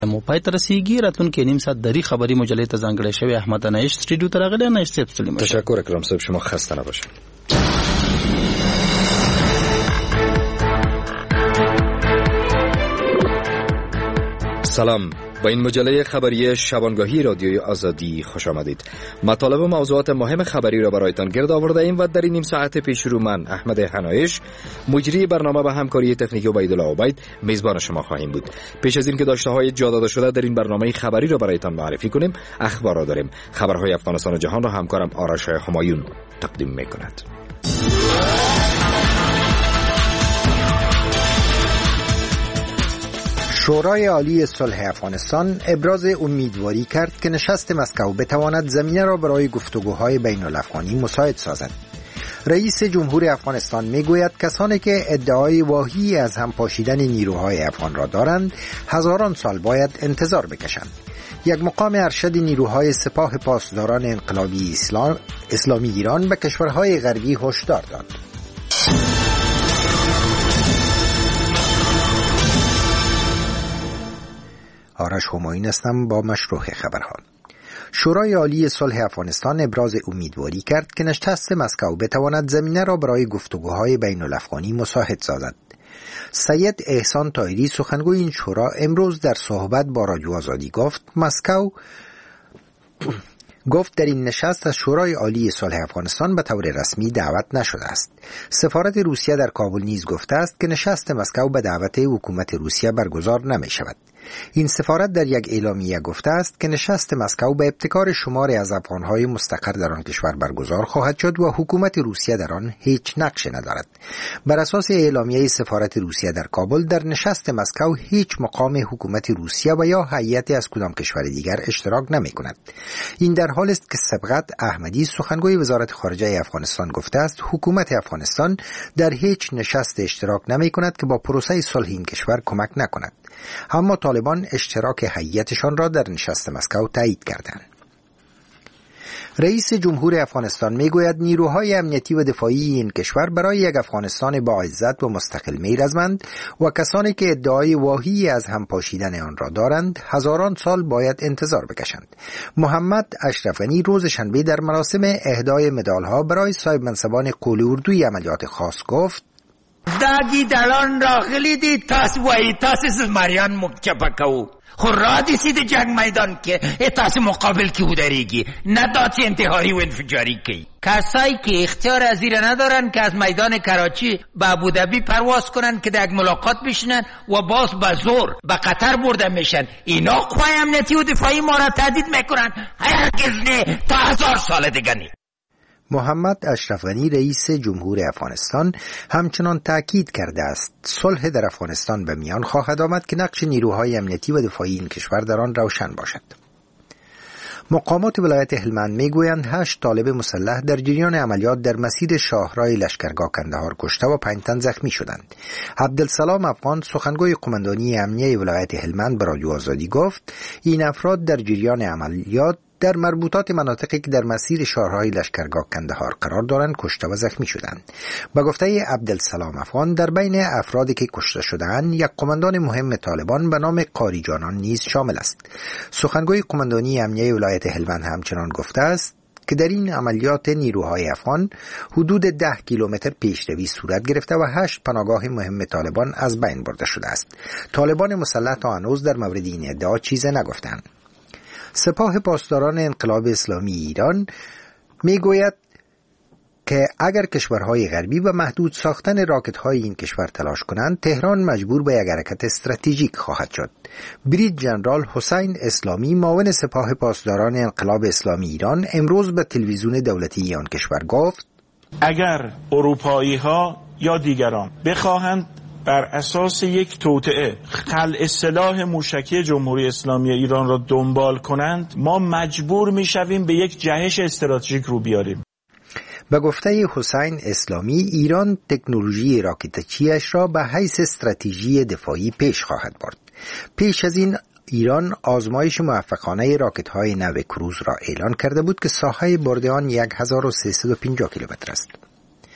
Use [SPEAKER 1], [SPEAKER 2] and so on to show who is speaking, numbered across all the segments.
[SPEAKER 1] مو پای تر رسیدگی راتلونکي نیم ساعت دری خبری مجلې ته ځانګړی شوی احمد انایش سټډیو ته راغلی. انایش صاحب سلام.
[SPEAKER 2] تشکر اکرم صاحب، شما خسته نباشید. سلام، با این مجله خبری شبانگاهی رادیوی آزادی خوش آمدید. مطالب و موضوعات مهم خبری را برایتان گرد آورده ایم و در این نیم ساعت پیش رو من احمد حنایش، مجری برنامه و همکاری تکنیکی عبیدالله عبید، میزبان شما خواهیم بود. پیش از این که داشته های جا داده شده در این برنامه خبری را برایتان معرفی کنیم، اخبار را داریم. خبرهای افغانستان و جهان را همکارم آرش همایون تقدیم میکند.
[SPEAKER 3] شورای عالی صلح افغانستان ابراز امیدواری کرد که نشست مسکو بتواند زمینه را برای گفتگوهای بین الافغانی مساعد سازد. رئیس جمهور افغانستان میگوید کسانی که ادعای واهی از هم پاشیدن نیروهای افغان را دارند هزاران سال باید انتظار بکشند. یک مقام ارشد نیروهای سپاه پاسداران انقلابی اسلامی ایران به کشورهای غربی هشدار داد. آرش همایون هستم با مشروع خبرها. شورای عالی صلح افغانستان ابراز امیدواری کرد که نشست مسکو بتواند زمینه را برای گفتگوهای بین الافغانی مساعد سازد. سید احسان طاهری سخنگوی این شورا امروز در صحبت با رادیو آزادی گفت در این نشست از شورای عالی صلح افغانستان به طور رسمی دعوت نشده است. سفارت روسیه در کابل نیز گفته است که نشست مسکو به دعوت حکومت روسیه برگزار نمی شود. این سفارت در یک اعلامیه گفته است که نشست مسکو به ابتکار شماری از افغانهای مستقر در آن کشور برگزار خواهد شد و حکومت روسیه در آن هیچ نقشی ندارد. بر اساس اعلامیه سفارت روسیه در کابل، در نشست مسکو هیچ مقام حکومت روسیه و یا هیئتی از کدام کشور دیگر اشتراک نمی کند. این در حالی است که سبقت احمدی سخنگوی وزارت خارجه افغانستان گفته است حکومت افغانستان در هیچ نشست اشتراک نمی کند که با پروسه صلح این کشور کمک نکند. اما طالبان اشتراک هیئتشان را در نشست مسکو تایید کردند. رئیس جمهور افغانستان میگوید نیروهای امنیتی و دفاعی این کشور برای یک افغانستان با عزت و مستقل میرزمند و کسانی که ادعای واهی از هم پاشیدن آن را دارند هزاران سال باید انتظار بکشند. محمد اشرف غنی روز شنبه در مراسم اهدای مدالها برای صاحب منصبان قول اردوی عملیات خاص گفت:
[SPEAKER 4] داگی دلان راغلی دی تاس وای تاس مریان مکچپکو خو را دیسی دی جنگ میدان که تاس مقابل کی ودریگی ندات انتحاری و انفجاری کی. کسایی که اختیار از زیر ندارن که از میدان کراچی به ابودبی پرواز کنن که در یک ملاقات بشینن و باز به زور به قطر برده میشن، اینا قوای امنیتی و دفاعی ما را تهدید میکنن. هرگز نه، تا 1000 سال دیگه نه.
[SPEAKER 3] محمد اشرف غنی رئیس جمهور افغانستان همچنان تاکید کرده است صلح در افغانستان به میان خواهد آمد که نقش نیروهای امنیتی و دفاعی این کشور در آن روشن باشد. مقامات ولایت هلمند میگویند 8 طالب مسلح در جریان عملیات در مسیر شاهراه لشکرگاه کندهار کشته و 5 تن زخمی شدند. عبدالسلام افغان سخنگوی قماندانی امنیه ولایت هلمند به رادیو آزادی گفت این افراد در جریان عملیات در مربوطات مناطقی که در مسیر شاهراه لشکرگاه کندهار قرار دارند کشته و زخمی شدند. به گفته عبدالسلام افغان در بین افرادی که کشته شدند یک قماندان مهم طالبان به نام قاری جانان نیز شامل است. سخنگوی قماندانی امنیه ولایت هلمند همچنان گفته است که در این عملیات نیروهای افغان حدود 10 کیلومتر پیشروی صورت گرفته و 8 پناهگاه مهم طالبان از بین برده شده است. طالبان مسلح تا هنوز در مورد این ادعا چیزی نگفتند. سپاه پاسداران انقلاب اسلامی ایران میگوید که اگر کشورهای غربی به محدود ساختن راکت‌های این کشور تلاش کنند، تهران مجبور به یک حرکت استراتژیک خواهد شد. بریج ژنرال حسین اسلامی معاون سپاه پاسداران انقلاب اسلامی ایران امروز به تلویزیون دولتی آن کشور گفت:
[SPEAKER 5] اگر اروپایی‌ها یا دیگران بخواهند بر اساس یک توطئه خلع سلاح موشکی جمهوری اسلامی ایران را دنبال کنند، ما مجبور می‌شویم به یک جهش استراتژیک رو بیاریم.
[SPEAKER 3] به گفته حسین اسلامی ایران تکنولوژی راکتچی‌اش را به حیث استراتژی دفاعی پیش خواهد برد. پیش از این ایران آزمایش موفقانه راکت‌های نو کروز را اعلان کرده بود که ساحه برد آن 1350 کیلومتر است.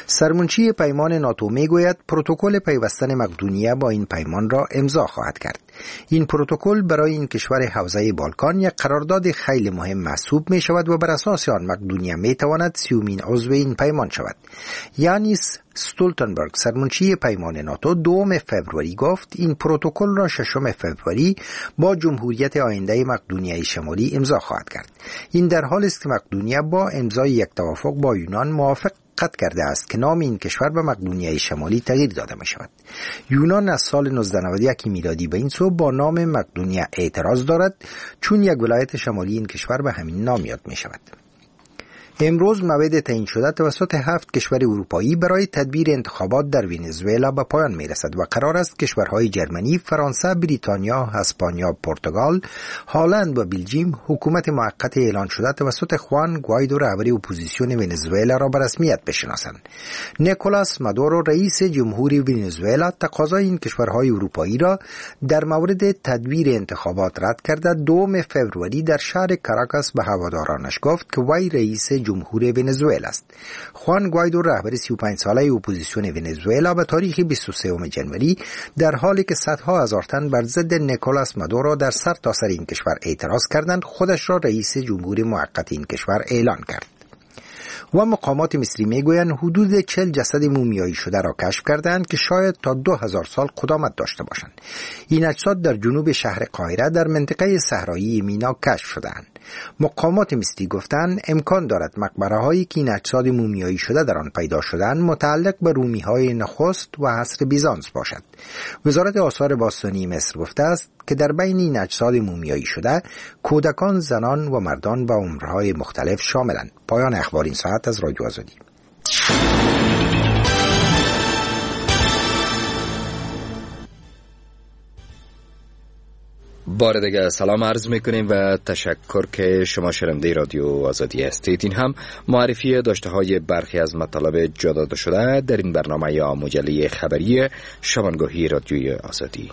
[SPEAKER 3] سرمنشی پیمان ناتو میگوید پروتکل پیوستن مقدونیه با این پیمان را امضا خواهد کرد. این پروتکل برای این کشور حوزه بالکان یک قرارداد خیلی مهم محسوب می شود و بر اساس آن مقدونیه می تواند 30مین عضو این پیمان شود. یانیس استولتنبرگ سرمنشی پیمان ناتو 2 فوریه گفت این پروتکل را 6 فوریه با جمهوریت آینده مقدونیه شمالی امضا خواهد کرد. این در حالی است که مقدونیه با امضای یک توافق با یونان موافقت کرده است که نام این کشور به مقدونیه شمالی تغییر داده می شود. یونان از سال 1991 میلادی به این سو با نام مقدونیه اعتراض دارد چون یک ولایت شمالی این کشور به همین نام یاد می شود. امروز موعد تعیین شده توسط 7 کشور اروپایی برای تدبیر انتخابات در ونزوئلا به پایان می رسد و قرار است کشورهای جرمنی، فرانسه، بریتانیا، اسپانیا، پرتغال، هلند و بلژیم حکومت موقت اعلان شده توسط خوان گوایدو رهبر اپوزیسیون ونزوئلا را به رسمیت بشناسند. نیکولاس مادورو رئیس جمهوری ونزوئلا تقاضای این کشورهای اروپایی را در مورد تدبیر انتخابات رد کرده. 2 فوریه در شهر کاراکاس به هوادارانش گفت که وی رئیس جمهور ونزوئلا است. خوان گوایدو رهبر 35 ساله اپوزیسیون ونزوئلا به تاریخ 23 جنوری در حالی که صدها هزار تن بر ضد نیکولاس مادورو در سرتاسر این کشور اعتراض کردند خودش را رئیس جمهور موقت این کشور اعلان کرد. و مقامات مصری میگویند حدود 40 جسد مومیایی شده را کشف کردند که شاید تا 2000 سال قدامت داشته باشند. این اجساد در جنوب شهر قاهره در منطقه صحرایی مینا کشف شدند. مقامات مصری گفتند امکان دارد مقبره هایی که این اجساد مومیایی شده در آن پیدا شدند متعلق به رومی های نخست و عصر بیزانس باشد. وزارت آثار باستانی مصر گفته است که در بین این اجساد مومیایی شده کودکان، زنان و مردان و عمرهای مختلف شاملند. پایان اخبار این ساعت از رادیو آزادی.
[SPEAKER 2] بار دیگه سلام عرض میکنیم و تشکر که شما شنونده رادیو آزادی هستید. این هم معرفی داشته های برخی از مطالب جا داده شده در این برنامه یا مجله خبری شبانگاهی رادیوی آزادی.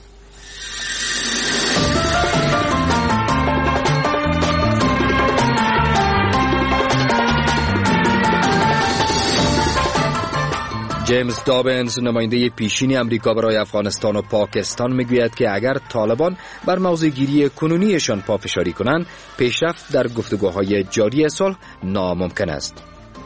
[SPEAKER 2] جیمز دابنز نماینده پیشین امریکا برای افغانستان و پاکستان میگوید که اگر طالبان بر موضوعگیری کنونیشان پافشاری کنند پیشرفت در گفتگوهای جاری صلح ناممکن است.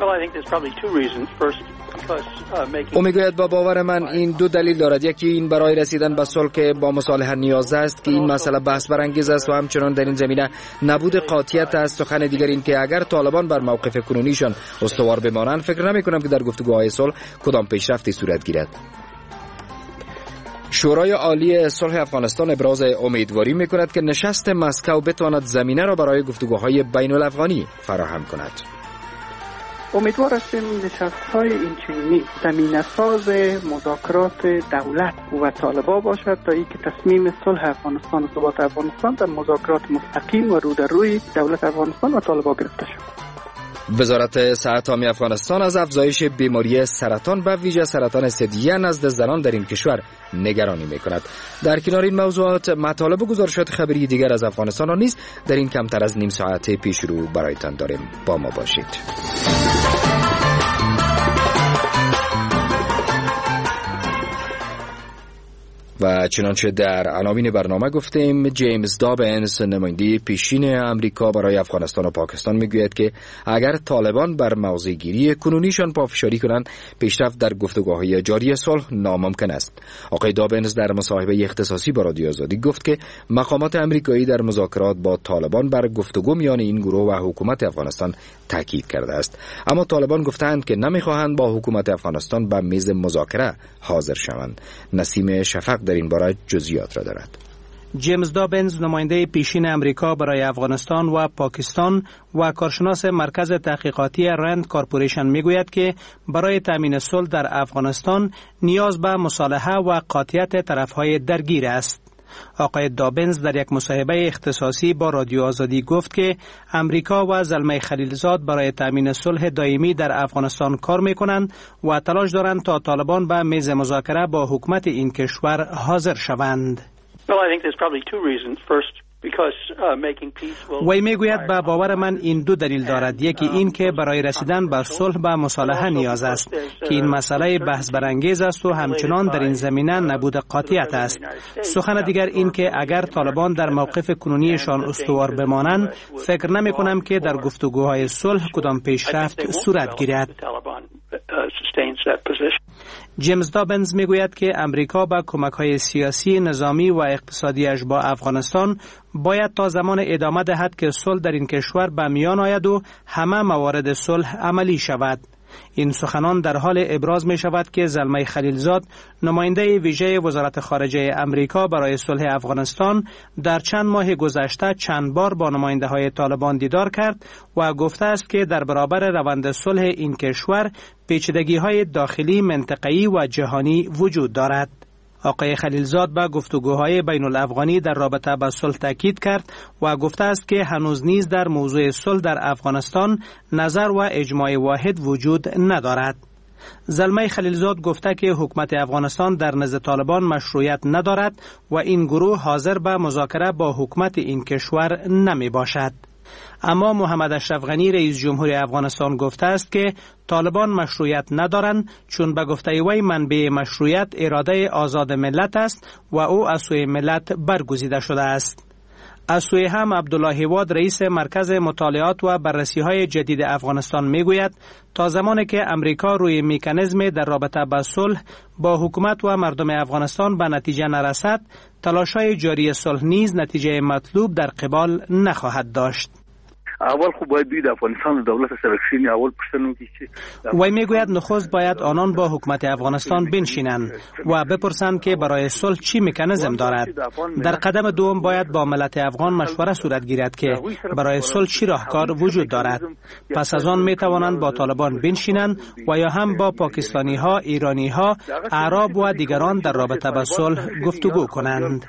[SPEAKER 2] او میگوید با باور من این 2 دلیل دارد. یکی این برای رسیدن به صلح که با مصالحه نیاز است که این مسئله بحث برانگیز است و همچنان در این زمینه نبود قاطعیت است. سخن دیگر این که اگر طالبان بر موقف کنونیشان استوار بمانند فکر نمی کنم که در گفتگوهای صلح کدام پیشرفتی صورت گیرد. شورای عالی صلح افغانستان ابراز امیدواری میکند که نشست مسکو بتواند زمینه را برای گفتگوهای بین الافغانی فراهم کند.
[SPEAKER 6] امیدوار هستیم نشست‌های اینچنینی زمینه‌ساز مذاکرات دولت و طالبان باشد تا اینکه تصمیم صلح افغانستان و ثبات افغانستان در مذاکرات مستقیم و رو در روی دولت افغانستان و طالبان گرفته شود.
[SPEAKER 2] وزارت صحت عامه افغانستان از افزایش بیماری سرطان و ویژه سرطان ثدیی نزد زنان در این کشور نگرانی می‌کند. در کنار این موضوعات مطالب و گزارشات خبری دیگر از افغانستان را نیز در این کمتر از نیم ساعت پیش رو برایتان داریم. با ما باشید. و چنانچه در عناوین برنامه گفتیم جیمز دابنز نماینده پیشین امریکا برای افغانستان و پاکستان میگوید که اگر طالبان بر موضع‌گیری کنونیشان پافشاری کنند پیشرفت در گفتگوهای جاری صلح ناممکن است. آقای دابنز در مصاحبه اختصاصی با رادیو آزادی گفت که مقامات امریکایی در مذاکرات با طالبان بر گفتگو میان این گروه و حکومت افغانستان تاکید کرده است، اما طالبان گفتند که نمیخواهند با حکومت افغانستان به میز مذاکره حاضر شوند. نسیم شفق در این باره جزئیات را دارد.
[SPEAKER 7] جیمز دابنز نماینده پیشین امریکا برای افغانستان و پاکستان و کارشناس مرکز تحقیقاتی رند کارپوریشن میگوید که برای تامین صلح در افغانستان نیاز به مصالحه و قاطعیت طرفهای درگیر است. آقای دابنز در یک مصاحبه اختصاصی با رادیو آزادی گفت که امریکا و زلمه خلیلزاد برای تامین صلح دائمی در افغانستان کار میکنند و تلاش دارند تا طالبان به میز مذاکره با حکومت این کشور حاضر شوند. وی میگوید به باور من این دو دلیل دارد. یکی این که برای رسیدن به صلح و مصالحه نیاز است که این مسئله بحث برانگیز است و همچنان در این زمینه نبود قاطعیت است. سخن دیگر این که اگر طالبان در موقف کنونیشان استوار بمانند، فکر نمی کنم که در گفتگوهای صلح کدام پیشرفت صورت گیرد. جیمز دابنز میگوید که امریکا با کمک‌های سیاسی، نظامی و اقتصادیش با افغانستان باید تا زمان ادامه دهد که صلح در این کشور به میان آید و همه موارد صلح عملی شود. این سخنان در حال ابراز می شود که زلمه خلیلزاد، نماینده ویژه وزارت خارجه امریکا برای صلح افغانستان، در چند ماه گذشته چند بار با نماینده های طالبان دیدار کرد و گفته است که در برابر روند صلح این کشور پیچیدگی های داخلی، منطقه‌ای و جهانی وجود دارد. آقای خلیلزاد به گفتگوهای بین الافغانی در رابطه با صلح تاکید کرد و گفته است که هنوز نیز در موضوع صلح در افغانستان نظر و اجماع واحد وجود ندارد. زلمه خلیلزاد گفته که حکومت افغانستان در نزد طالبان مشروعیت ندارد و این گروه حاضر به مذاکره با حکومت این کشور نمی باشد. اما محمد اشرف غنی رئیس جمهور افغانستان گفته است که طالبان مشروعیت ندارند، چون به گفته وی منبع مشروعیت اراده آزاد ملت است و او از سوی ملت برگزیده شده است. از سوی هم عبدالله هیواد رئیس مرکز مطالعات و بررسی‌های جدید افغانستان میگوید تا زمانی که امریکا روی مکانیزم در رابطه با صلح با حکومت و مردم افغانستان به نتیجه نرسد، تلاش‌های جاری صلح نیز نتیجه مطلوب در قبال نخواهد داشت.
[SPEAKER 8] اول خو باید دوی د افغانستان دولت سره کښیني. اول پوښتنه وکړي چې
[SPEAKER 7] وی میگوید نخست باید آنان با حکومت افغانستان بنشینند و بپرسند که برای صلح چی مکانیزم دارد. در قدم دوم باید با ملت افغان مشوره صورت گیرد که برای صلح چی راهکار وجود دارد. پس از آن می توانند با طالبان بنشینند و یا هم با پاکستانی ها، ایرانی ها، اعراب و دیگران در رابطه با صلح گفتگو کنند.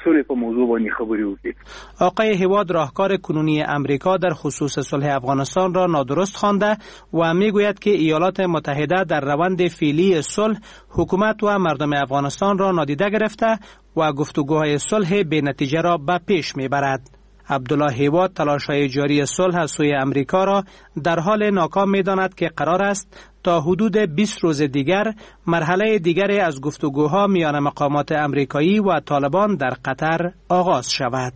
[SPEAKER 7] آقای هیواد راهکار کنونی امریکا در خصوص صلح افغانستان را نادرست خوانده و میگوید که ایالات متحده در روند فعلی صلح حکومت و مردم افغانستان را نادیده گرفته و گفتگوهای صلح بی نتیجه را به پیش میبرد. عبدالله هیواد تلاش‌های جاری صلح از سوی امریکا را در حال ناکام می‌داند که قرار است تا حدود 20 روز دیگر مرحله دیگری از گفتگوها میان مقامات امریکایی و طالبان در قطر آغاز شود.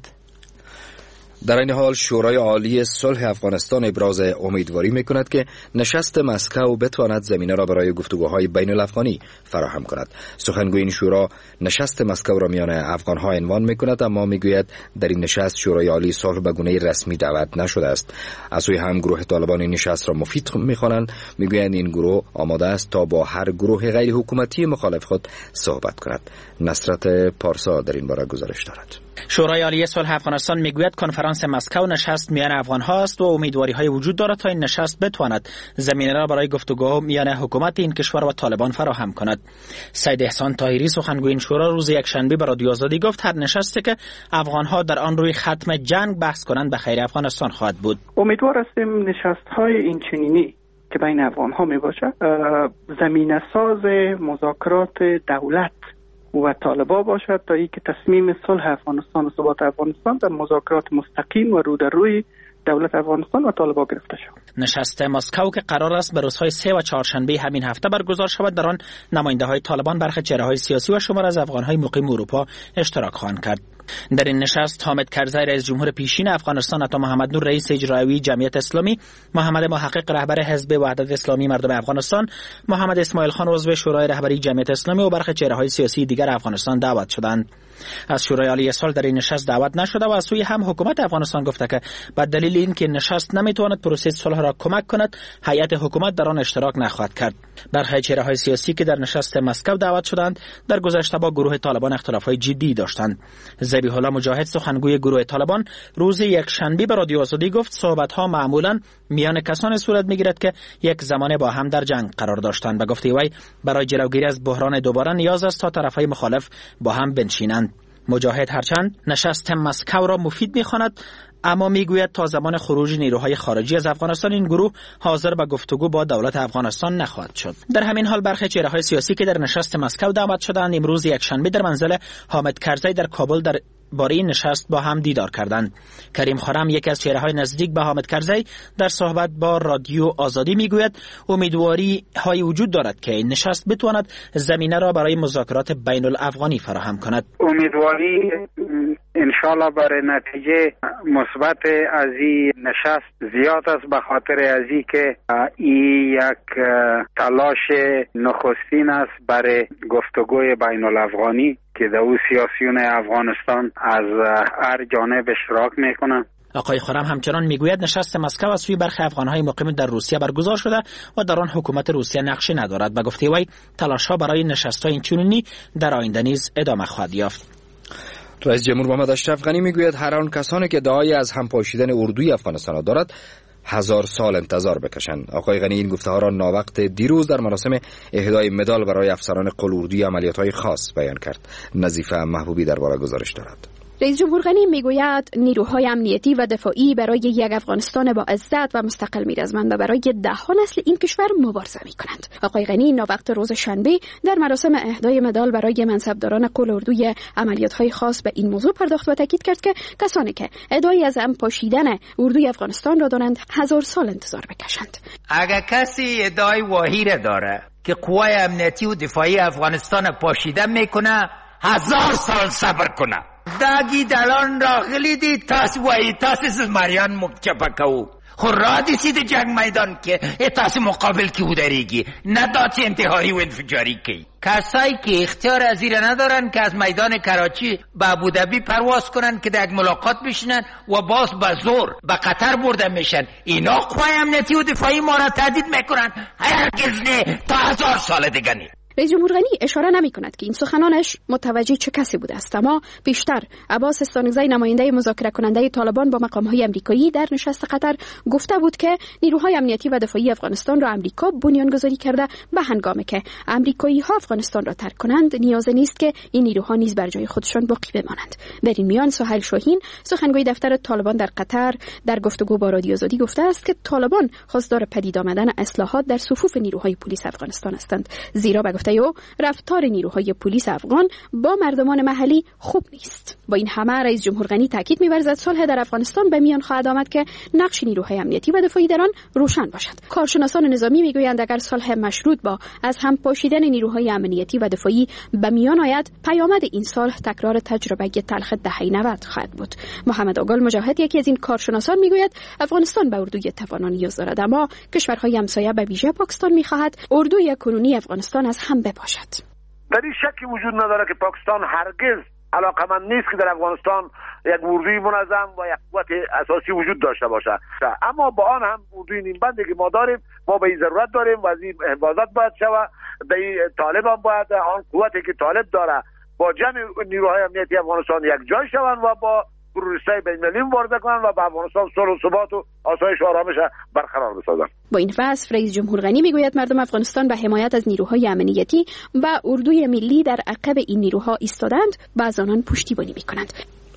[SPEAKER 2] در این حال شورای عالی صلح افغانستان ابراز امیدواری میکند که نشست مسکو بتواند زمینه را برای گفتگوهای بین الافغانی فراهم کند. سخنگوی این شورا نشست مسکو را میان افغانها عنوان میکند، اما میگوید در این نشست شورای عالی صلح به گونه رسمی دعوت نشده است. از سوی هم گروه طالبان این نشست را مفید میخوانند. میگویند این گروه آماده است تا با هر گروه غیر حکومتی مخالف خود صحبت کند. نصرت پارسا در این باره گزارش دارد.
[SPEAKER 9] شورای عالی صلح افغانستان میگوید کنفرانس مسکو نشست میان افغان‌ها است و امیدواری‌های وجود دارد تا این نشست بتواند زمینه را برای گفتگو میان حکومت این کشور و طالبان فراهم کند. سید احسان طاهری سخنگوی این شورا روز یکشنبه به رادیو آزادی گفت هر نشستی که افغان‌ها در آن روی ختم جنگ بحث کنند به خیر افغانستان خواهد بود.
[SPEAKER 6] امیدوار هستیم نشست‌های این چنینی که بین افغان‌ها میباشد زمینه ساز مذاکرات دولت و طالبان باشد تا اینکه تصمیم صلح افغانستان و ثبات افغانستان در مذاکرات مستقیم و رو در روی دولت افغانستان و طالبان گرفته شد.
[SPEAKER 9] نشست مسکو که قرار است به روزهای 3 و 4 شنبه همین هفته برگزار شود، در آن نماینده‌های طالبان، برخی چهره‌های سیاسی و شمار از افغان‌های مقیم اروپا اشتراک خواهند کرد. در این نشست حامد کرزی رئیس جمهور پیشین افغانستان، عطا محمد نور رئیس اجرایی جمعیت اسلامی، محمد محقق رهبر حزب وحدت اسلامی مردم افغانستان، محمد اسماعیل خان عضو شورای رهبری جمعیت اسلامی و برخی چهره‌های سیاسی دیگر افغانستان دعوت شدند. از شورای عالی صلح در این نشست دعوت نشده و از سوی هم حکومت افغانستان گفته که به دلیل اینکه نشست نمیتواند پروسه صلح را کمک کند، هیئت حکومت در آن اشتراک نخواهد کرد. برخی چهره‌های سیاسی که در نشست مسکو دعوت شدند در گذشته با گروه طالبان اختلافات جدی داشتند. ذبیح الله مجاهد سخنگوی گروه طالبان روز یکشنبه به رادیو آزادی گفت صحبت‌ها معمولاً میان کسانی صورت می‌گیرد که یک زمانه با هم در جنگ قرار داشتند. به گفته وی برای جلوگیری از بحران دوباره نیاز است تا طرف‌های مخالف با هم بنشینند. مجاهد هرچند نشست مسکو را مفید می‌خواند، اما میگوید تا زمان خروج نیروهای خارجی از افغانستان این گروه حاضر به گفتگو با دولت افغانستان نخواهد شد. در همین حال برخی چهره‌های سیاسی که در نشست مسکو دعوت شدند امروز یکشنبه در منزل حامد کرزی در کابل در باره این نشست با هم دیدار کردند. کریم خرم یکی از چهره‌های نزدیک به حامد کرزی در صحبت با رادیو آزادی میگوید امیدواری های وجود دارد که این نشست بتواند زمینه را برای مذاکرات بین الافغانی فراهم کند.
[SPEAKER 6] امیدواری انشالله برای نتیجه مثبت از این نشست زیاد است، به خاطر از این که این یک تلاش نخستین است برای گفتگوی بین الافغانی که در او سیاسیون افغانستان از هر جانب اشتراک میکنند.
[SPEAKER 9] آقای خرم همچنان میگوید نشست مسکو از سوی برخی افغانهای مقیم در روسیه برگزار شده و در آن حکومت روسیه نقشی ندارد. به گفته وی تلاش‌ها برای نشست‌های اینچنینی در آینده نیز ادامه خواهد یافت.
[SPEAKER 2] رئیس جمهور محمد اشرف غنی میگوید هر آن کسانی که ادعای از همپاشیدن اردوی افغانستان را دارد 1000 سال انتظار بکشند. آقای غنی این گفته ها را ناوقت دیروز در مراسم اهدای مدال برای افسران قلاردوی عملیات‌های خاص بیان کرد. نظیفه محبوبی درباره گزارش دارد.
[SPEAKER 10] رئیس جمهور غنی میگوید نیروهای امنیتی و دفاعی برای یک افغانستان با عزت و مستقل می‌رزمند و برای ده‌ها نسل این کشور مبارزه می‌کنند. آقای غنی ناوقت روز شنبه در مراسم اهدای مدال برای منصبداران قلاردوی عملیات‌های خاص به این موضوع پرداخت و تاکید کرد که کسانی که ادعای از هم پاشیدن اردوی افغانستان را دارند 1000 سال انتظار بکشند.
[SPEAKER 4] اگر کسی ادعای واهی را داره که قوای امنیتی و دفاعی افغانستان پاشیده میکنه 1000 سال صبر کنه. داگی دلان راغلی دی تاس وای تاس مریان مکچپکو خو را دیسید جنگ میدان که تاس مقابل کی ودریگی نداد انتحاری و انفجاری کی. کسایی که اختیار از این ندارن که از میدان کراچی به ابوظبی پرواز کنن که در ملاقات بشینن و باز به زور به قطر برده میشن، اینا قوای امنیتی و دفاعی ما را تهدید میکنن. هرگز نه، تا 1000 سال دیگه نه.
[SPEAKER 10] رئیس جمهور غنی اشاره نمی کند که این سخنانش متوجه چه کسی بوده است، اما بیشتر عباس استانکزی نماینده مذاکره کننده طالبان با مقام‌های آمریکایی در نشست قطر گفته بود که نیروهای امنیتی و دفاعی افغانستان را آمریکا بنیانگذاری کرده به هنگامی که آمریکایی‌ها افغانستان را ترک کنند نیاز نیست که این نیروها نیز بر جای خودشان باقی بمانند. در این میان سهیل شاهین سخنگوی دفتر طالبان در قطر در گفتگو با رادیو آزادی گفته است که طالبان خواستار پدید آمدن اصلاحات در صفوف نیروهای پلیس افغانستان هستند، زیرا به گفته او رفتار نیروهای پلیس افغان با مردمان محلی خوب نیست. با این همه رئیس جمهور غنی تاکید می‌ورزد صلح در افغانستان به میان خواهد آمد که نقش نیروهای امنیتی و دفاعی در آن روشن باشد. کارشناسان نظامی میگویند اگر صلح مشروط با از هم پاشیدن نیروهای امنیتی و دفاعی به میان آید پیامد این صلح تکرار تجربه تلخ دهه 90 خواهد بود. محمد آگل مجاهد یکی از این کارشناسان میگوید افغانستان به اردوی توانا نیاز دارد، اما کشورهای همسایه به ویژه پاکستان می‌خواهد اردوی کنونی افغانستان از هم بپاشد.
[SPEAKER 8] در این شکی وجود نداره که پاکستان هرگز علاقمند نیست که در افغانستان یک اردوی منظم و یک قوت اساسی وجود داشته باشه، اما با آن هم اردوی نیمبندی که ما داریم ما به این ضرورت داریم و از این حفاظت باید شود. به طالب هم باید آن قوتی که طالب داره با جمع نیروهای امنیتی افغانستان یک جای شوند و با تروریستای بین‌المللی مبارزه کنند و به افغانستان صلح و ثبات و آسایش و آرامش برقرار بسازند.
[SPEAKER 10] با این وصف رئیس جمهور غنی میگوید مردم افغانستان به حمایت از نیروهای امنیتی و اردوی ملی در عقب این نیروها ایستادند و از آنان پشتیبانی میکنند.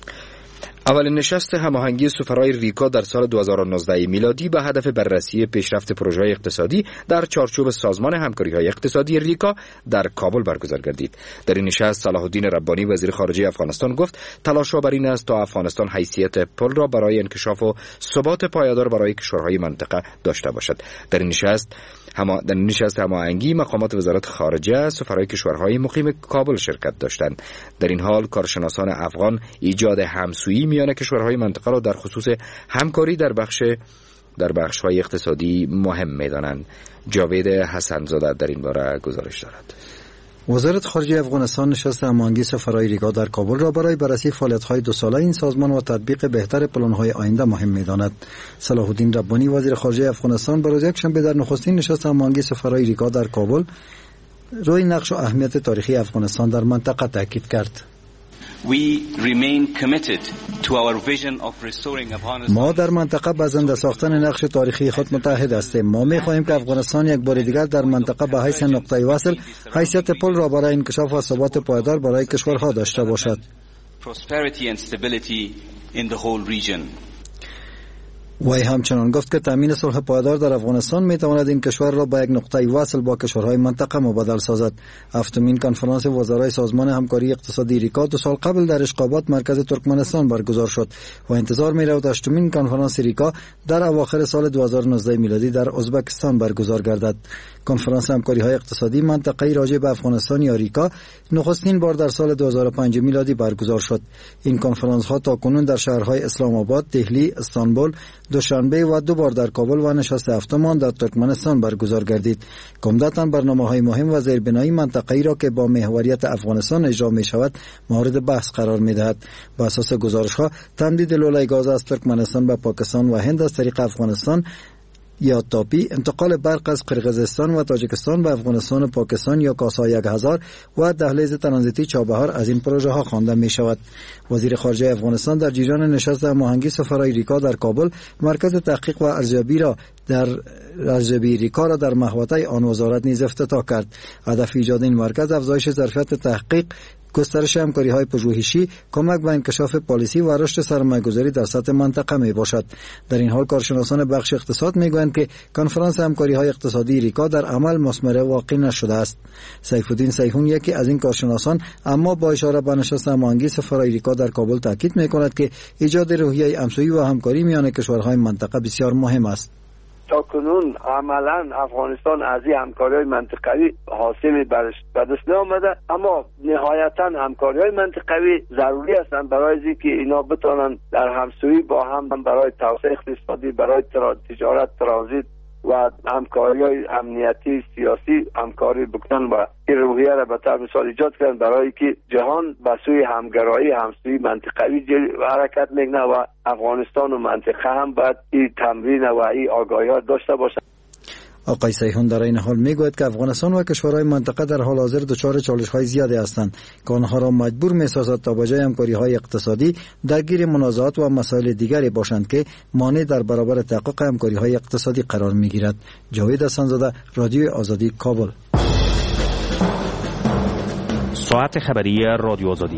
[SPEAKER 2] اولین نشست هماهنگی سفرای ریکا در سال 2019 میلادی به هدف بررسی پیشرفت پروژه‌های اقتصادی در چارچوب سازمان همکاری‌های اقتصادی ریکا در کابل برگزار گردید. در این نشست صلاح الدین ربانی وزیر خارجه افغانستان گفت تلاش بر این است تا افغانستان حیثیت پل را برای انکشاف و ثبات پایدار برای کشورهای منطقه داشته باشد. در این نشست هماهنگی مقامات وزارت خارجه سفرای کشورهای مقیم کابل شرکت داشتند. در این حال کارشناسان افغان ایجاد همسویی میان کشورهای منطقه را در خصوص همکاری در بخش‌های اقتصادی مهم می‌دانند. جاوید حسن‌زاده در این باره گزارش دارد.
[SPEAKER 11] وزارت خارجه افغانستان نشست هماهنگی سفرهای ریگا در کابل را برای بررسی فعالیت‌های 2 ساله این سازمان و تطبیق بهتر پلان‌های آینده مهم می‌داند. صلاح الدین ربانی وزیر خارجه افغانستان روز یکشنبه در نخستین نشست هماهنگی سفرهای ریگا در کابل روی نقش و اهمیت تاریخی افغانستان در منطقه تاکید کرد. ما در منطقه به زنده ساختن نقش تاریخی خود متحد هستیم. ما می‌خواهیم که افغانستان یک بار دیگر در منطقه به حیث نقطه وصل حیثیت پل را برای انکشاف و ثبات پایدار برای کشورها داشته باشد. وی همچنان گفت که تامین صلح پایدار در افغانستان می تواند این کشور را به یک نقطه وصل با کشورهای منطقه مبادل سازد. هفتمین کنفرانس وزرای سازمان همکاری اقتصادی ریکا 2 سال قبل در اشقابات مرکز ترکمنستان برگزار شد و انتظار می رود 8مین کنفرانس ریکا در اواخر سال 2019 میلادی در ازبکستان برگزار گردد. کنفرانس همکاری های اقتصادی منطقه‌ای راجع به افغانستان یا ریکا نخستین بار در سال 2005 میلادی برگزار شد. این کنفرانس ها تاکنون در شهرهای اسلام آباد، دهلی، استانبول، دوشنبه و 2 بار در کابل و نشست هفتم در ترکمنستان برگزار گردید. عمدتاً برنامه‌های مهم و زیربنایی منطقه‌ای را که با محوریت افغانستان اجرا می‌شود مورد بحث قرار می‌دهد. بر اساس گزارش‌ها تمدید لوله گاز از ترکمنستان به پاکستان و هند از طریق افغانستان یا تاپی، انتقال برق از قرقیزستان و تاجیکستان به افغانستان و پاکستان یا کاسا 1000 و دهلیز ترانزیتی چابهار از این پروژه ها خوانده می شود. وزیر خارجه افغانستان در جریان نشست هماهنگی سفرای ریکا در کابل مرکز تحقیق و ارزیابی ریکا را در محوطه آن وزارت نیز افتتاح کرد. هدف ایجاد این مرکز افزایش ظرفیت تحقیق، گسترش همکاری‌های پژوهشی، کمک به انکشاف پالیسی و رشد سرمایه‌گذاری در سطح منطقه میباشد. در این حال کارشناسان بخش اقتصاد میگویند که کنفرانس همکاری‌های اقتصادی ریکا در عمل مثمر واقع نشده است. سیف‌الدین سیحون یکی از این کارشناسان اما با اشاره به نشست هماهنگی سفرای ریکا در کابل تاکید می‌کند که ایجاد روحیه همسویی و همکاری میان کشورهای منطقه بسیار مهم است.
[SPEAKER 8] تاکنون عملا افغانستان از این همکاری‌های منطقوی حاصل به دست نآمده، اما نهایتا همکاری‌های منطقوی ضروری هستند برای اینکه اینا بتوانند در همسویی با هم برای توسعه اقتصادی، برای تجارت، ترانزیت و همکاری‌های امنیتی، سیاسی همکاری بکنن و این روحیه را به طور مثال ایجاد کردن برای که جهان به سوی همگرایی، همسویی منطقوی حرکت میکنه و افغانستان و منطقه هم باید این تمرین و این آگاهی داشته باشه.
[SPEAKER 11] آقای سیحون در این حال میگوید که افغانستان و کشورهای منطقه در حال حاضر دچار چالش‌های زیادی هستند که آنها را مجبور می‌سازد تا به جای همکاری‌های اقتصادی درگیر منازعات و مسائل دیگری باشند که مانع در برابر تحقق همکاری‌های اقتصادی قرار می‌گیرد. جاوید حسن‌زاده، رادیو آزادی، کابل.
[SPEAKER 12] ساعت خبری رادیو آزادی.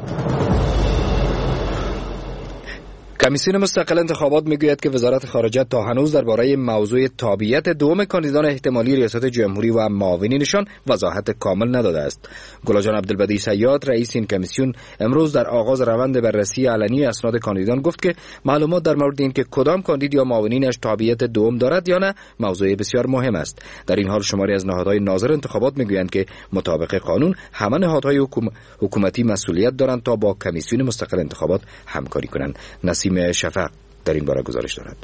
[SPEAKER 2] کمیسیون مستقل انتخابات میگوید که وزارت خارجه تا هنوز درباره موضوع تابعیت دوم کاندیدان احتمالی ریاست جمهوری و معاونینشان وضاحت کامل نداده است. گلاجان عبدالبدی صیاد رئیس این کمیسیون امروز در آغاز روند بررسی علنی اسناد کاندیدان گفت که معلومات در مورد اینکه کدام کاندید یا معاونینش تابعیت دوم دارد یا نه موضوع بسیار مهم است. در این حال شماری از نهادهای ناظر انتخابات میگویند که مطابق قانون همه نهادهای حکومتی مسئولیت دارند تا با کمیسیون مستقل انتخابات همکاری کنند. نسیم شفق در این باره گزارش دارد.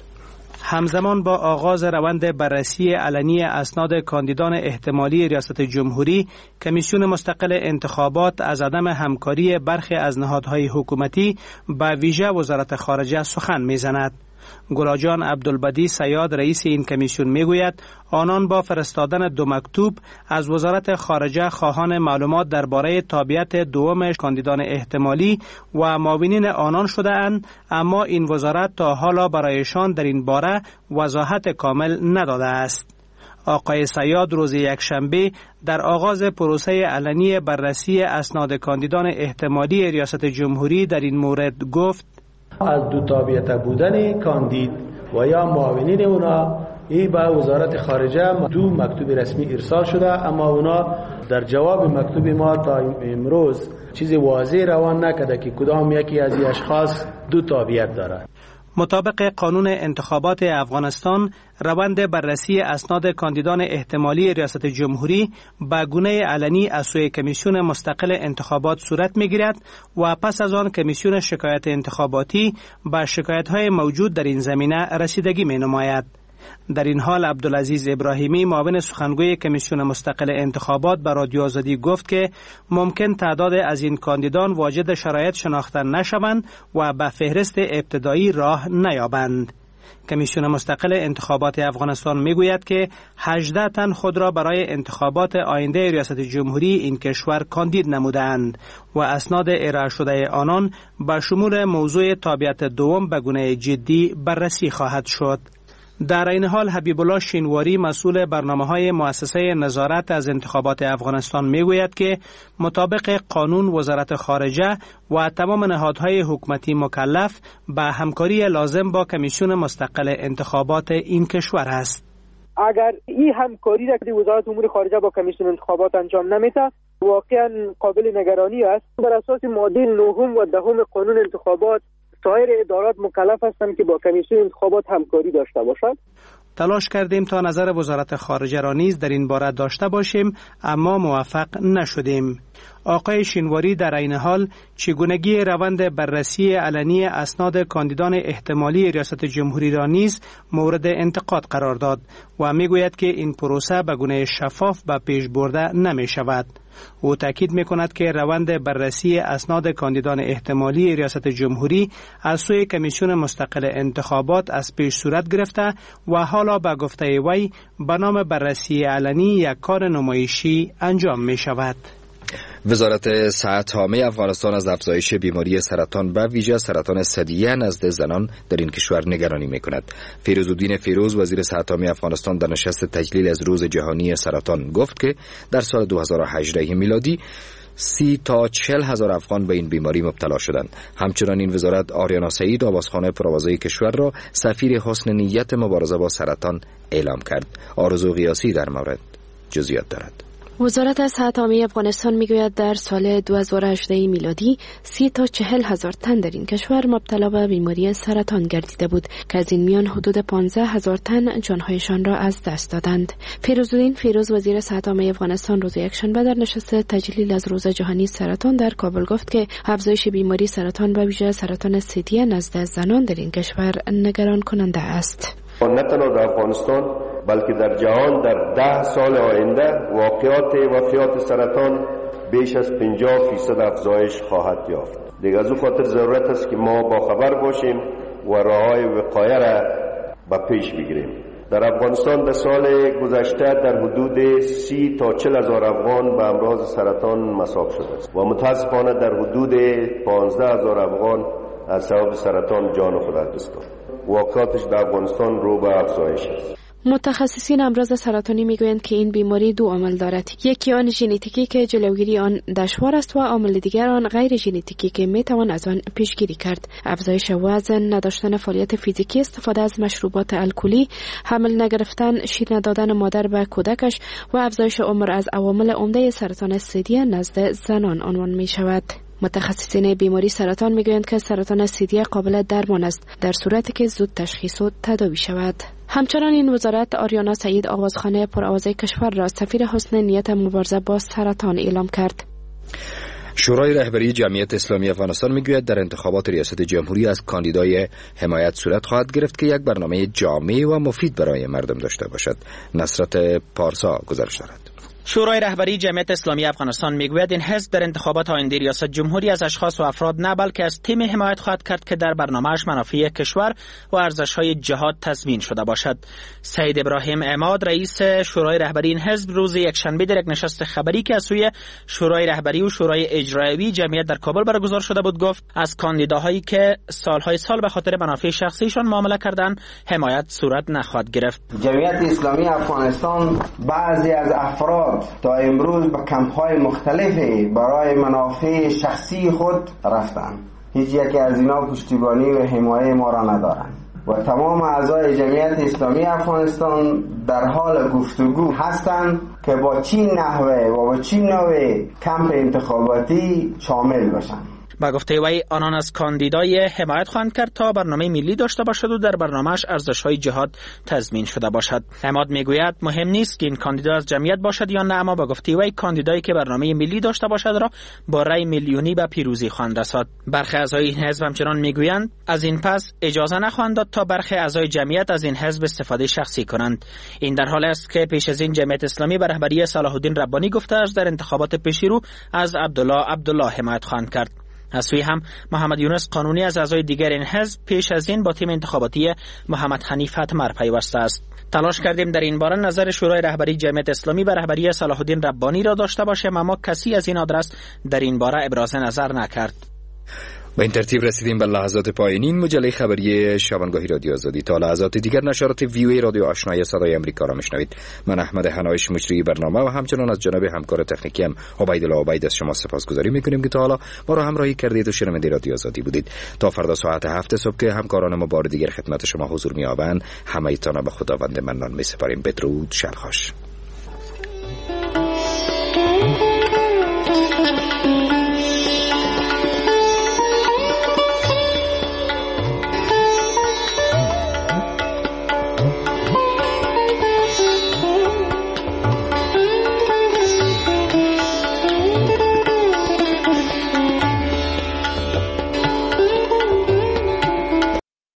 [SPEAKER 7] همزمان با آغاز روند بررسی علنی اسناد کاندیدان احتمالی ریاست جمهوری، کمیسیون مستقل انتخابات از عدم همکاری برخی از نهادهای حکومتی به ویژه وزارت خارجه سخن می‌زند. گلاجان عبدالبدی صیاد رئیس این کمیسیون میگوید آنان با فرستادن 2 مکتوب از وزارت خارجه خواهان معلومات درباره تابعیت دوم کاندیدان احتمالی و معاونین آنان شده اند، اما این وزارت تا حالا برایشان در این باره وضاحت کامل نداده است. آقای صیاد روز یکشنبه در آغاز پروسه علنی بررسی اسناد کاندیدان احتمالی ریاست جمهوری در این مورد گفت
[SPEAKER 13] از دو تابعیت بودن کاندید و یا معاونین اونا این به وزارت خارجه 2 مکتوب رسمی ارسال شده، اما اونا در جواب مکتوب ما تا امروز چیزی واضح روان نکرده که کدام یکی از این اشخاص 2 تابعیت دارد.
[SPEAKER 7] مطابق قانون انتخابات افغانستان، روند بررسی اسناد کاندیدان احتمالی ریاست جمهوری به گونه علنی از سوی کمیسیون مستقل انتخابات صورت می‌گیرد و پس از آن کمیسیون شکایت انتخاباتی به شکایت‌های موجود در این زمینه رسیدگی می‌نماید. در این حال عبدالعزیز ابراهیمی معاون سخنگوی کمیسیون مستقل انتخابات به رادیو آزادی گفت که ممکن تعداد از این کاندیدان واجد شرایط شناخته نشوند و به فهرست ابتدایی راه نیابند. کمیسیون مستقل انتخابات افغانستان میگوید که 18 تن خود را برای انتخابات آینده ریاست جمهوری این کشور کاندید نمودند و اسناد ارائه شده آنان به شمول موضوع تابعیت دوم به گونه جدی بررسی خواهد شد. در این حال حبیب الله شینواری مسئول برنامه‌های مؤسسه نظارت از انتخابات افغانستان میگوید که مطابق قانون وزارت خارجه و تمام نهادهای حکومتی مکلف به همکاری لازم با کمیسیون مستقل انتخابات این کشور است.
[SPEAKER 14] اگر این همکاری را که وزارت امور خارجه با کمیسیون انتخابات انجام نمیده واقعا قابل نگرانی است. بر اساس ماده 9 و 10 قانون انتخابات سایر ادارات مکلف هستند که با کمیسیون انتخابات همکاری داشته باشند.
[SPEAKER 7] تلاش کردیم تا نظر وزارت خارجه را نیز در این باره داشته باشیم اما موفق نشدیم. آقای شینواری در این حال چگونگی روند بررسی علنی اسناد کاندیدان احتمالی ریاست جمهوری را نیز مورد انتقاد قرار داد و میگوید که این پروسه به گونه شفاف به پیش برده نمی شود. او تاکید می کند که روند بررسی اسناد کاندیدان احتمالی ریاست جمهوری از سوی کمیسیون مستقل انتخابات از پیش صورت گرفته و حالا به گفته وی به نام بررسی علنی یک کار نمایشی انجام می شود.
[SPEAKER 2] وزارت صحت عامه افغانستان از افزایش بیماری سرطان به ویژه سرطان ثدیه نزد زنان در این کشور نگرانی می‌کند. فیروزالدین فیروز وزیر صحت عامه افغانستان در نشست تجلیل از روز جهانی سرطان گفت که در سال 2018 میلادی 30 تا 40 هزار افغان به این بیماری مبتلا شدند. همچنین این وزارت آریانا سعید آوازخوانه پروازه کشور را سفیر حسن نیت مبارزه با سرطان اعلام کرد. آرزو قیاسی در مورد جزئیات دارد.
[SPEAKER 10] وزارت صحت عامه افغانستان میگوید در سال 2018 میلادی 30 تا 40 هزار تن در این کشور مبتلا به بیماری سرطان گردیده بود که از این میان حدود 15 هزار تن جانهایشان را از دست دادند. فیروزالدین فیروز وزیر صحت عامه افغانستان روز یکشنبه در نشست تجلیل از روز جهانی سرطان در کابل گفت که افزایش بیماری سرطان به ویژه سرطان ثدیه نزد زنان در این کشور نگران کننده است.
[SPEAKER 15] نه تنها در افغانستان بلکه در جهان در 10 سال آینده واقعات وفیات سرطان بیش از 50% افزایش خواهد یافت. دیگر از او خاطر ضرورت است که ما با خبر باشیم و راه‌های وقایه را به پیش بگیریم. در افغانستان در سال گذشته در حدود 30 تا 40 هزار افغان به امراض سرطان مصاب شده است و متاسفانه در حدود 15 هزار افغان از سبب سرطان جان خود از دست داد. واقعاتش در افغانستان رو به افزایش است.
[SPEAKER 10] متخصصین امراض سرطانی میگویند که این بیماری دو عامل دارد. یکی آن ژنتیکی که جلوگیری آن دشوار است و عامل دیگر آن غیر ژنتیکی که میتوان از آن پیشگیری کرد. افزایش وزن، نداشتن فعالیت فیزیکی، استفاده از مشروبات الکلی، حمل نگرفتن، شیر ندادن مادر به کودکش و افزایش عمر از عوامل عمده سرطان ثدیه نزد زنان عنوان می شود. متخصصین بیماری سرطان میگویند که سرطان ثدیه قابل درمان است در صورتی که زود تشخیص و تداوی شود. همچنان این وزارت آریانا سعید آوازخوانه پرآوازه کشور را سفیر حسن نیت مبارزه با سرطان اعلام کرد.
[SPEAKER 2] شورای رهبری جمعیت اسلامی افغانستان میگوید در انتخابات ریاست جمهوری از کاندیدای حمایت صورت خواهد گرفت که یک برنامه جامع و مفید برای مردم داشته باشد. نصرت پارسا گزارش دارد.
[SPEAKER 9] شورای رهبری جمعیت اسلامی افغانستان میگوید این حزب در انتخابات آینده ریاست جمهوری از اشخاص و افراد نه بلکه از تیم حمایت خواهد کرد که در برنامه‌اش منافع کشور و ارزش‌های جهاد تضمین شده باشد. سید ابراهیم عماد رئیس شورای رهبری این حزب روز یکشنبه در یک نشست خبری که از سوی شورای رهبری و شورای اجرایی جمعیت در کابل برگزار شده بود گفت از کاندیداهایی که سالهای سال به خاطر منافع شخصیشان معامله کردند حمایت صورت نخواهد گرفت.
[SPEAKER 16] جمعیت اسلامی افغانستان بعضی از افراد تا امروز به کمپ‌های مختلفی برای منافع شخصی خود رفتند. هیچ یکی از اینا پشتیبانی و حمایت ما را ندارند و تمام اعضای جمعیت اسلامی افغانستان در حال گفتگو هستند که با چین نحوه و با چین نوع کمپ انتخاباتی شامل باشند.
[SPEAKER 9] با گفته وی آنان از کاندیدای حمایت خواهند کرد تا برنامه ملی داشته باشد و در برنامه‌اش ارزش‌های جهاد تضمین شده باشد. عماد میگوید مهم نیست که این کاندیدا از جمعیت باشد یا نه، اما با گفته وی کاندیدایی که برنامه ملی داشته باشد را با رأی میلیونی به پیروزی خواهند رساند. برخی اعضای این حزب همچنان میگویند از این پس اجازه نخواهند داد تا برخی اعضای جمعیت از این حزب استفاده شخصی کنند. این در حالی است که پیش از این جمعیت اسلامی به رهبری صلاح الدین ربانی گفته است در انتخابات پیشرو از عبدالله حمایت خواهند کرد. از سوی هم محمد یونس قانونی از اعضای دیگر این حزب پیش از این با تیم انتخاباتی محمد حنیف اتمر پیوسته است. تلاش کردیم در این باره نظر شورای رهبری جمعیت اسلامی به رهبری صلاح الدین ربانی را داشته باشیم، اما کسی از این آدرس در این باره ابراز نظر نکرد.
[SPEAKER 2] به این ترتیب رسیدیم به لحظات پایانی این مجله خبری شبانگاهی رادیو آزادی. تا لحظات دیگر نشرات ویوی رادیو آشنای صدای آمریکا را میشنوید. من احمد حنایش مجری برنامه و همچنان از جناب همکار تکنیکی هم عبیدالله عبید از شما سپاسگزاری میکنیم که تا حالا ما را همراهی کردید و شنونده رادیو آزادی بودید. تا فردا ساعت 7 صبح که همکاران ما بار دیگر خدمت شما حضور می‌یابند، همه ایتان به خداوند منان می‌سپاریم. بدرود، شب خوش.